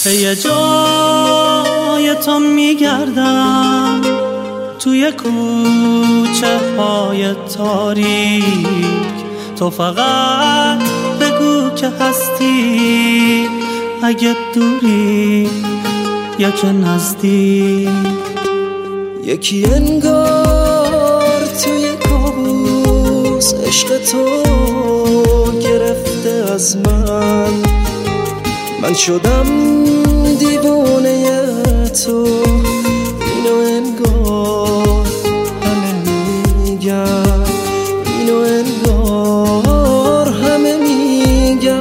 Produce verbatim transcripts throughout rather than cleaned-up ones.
پی جای تو میگردم توی کوچه های تاریک، تو فقط بگو که هستی، اگه دوری یا که نزدیک. یکی انگار توی کابوس عشق تو گرفته از من، من شدم دیوانه تو، اینو انگار همه میگن، اینو انگار همه میگن،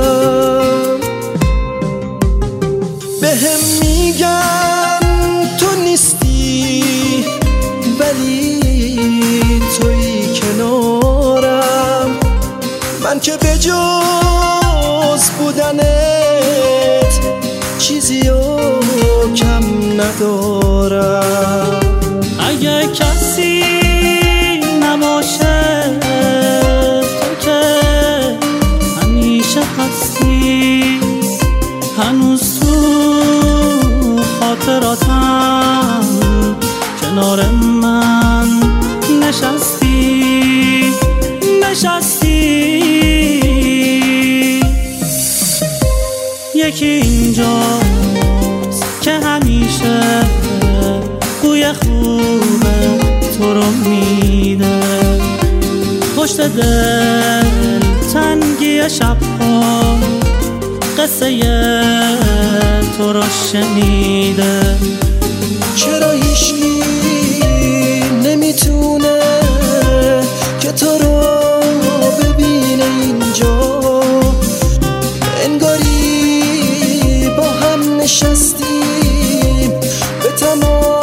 بهم میگن تو نیستی ولی توی کنارم، من که به جز بودنت چیزی رو کم ندارم. اگه کسی نباشه تو که همیشه هستی، هنوز تو خاطراتم کنار من نشستی نشستی. یکی اینجاست که همیشه بوی خوب تو رو میده، پشت دل تنگی شبها قصه تو رو شنیده. چرا هیچکی نمیتونه که تو رو ببینه اینجا، انگاری با هم نشستیم به تمام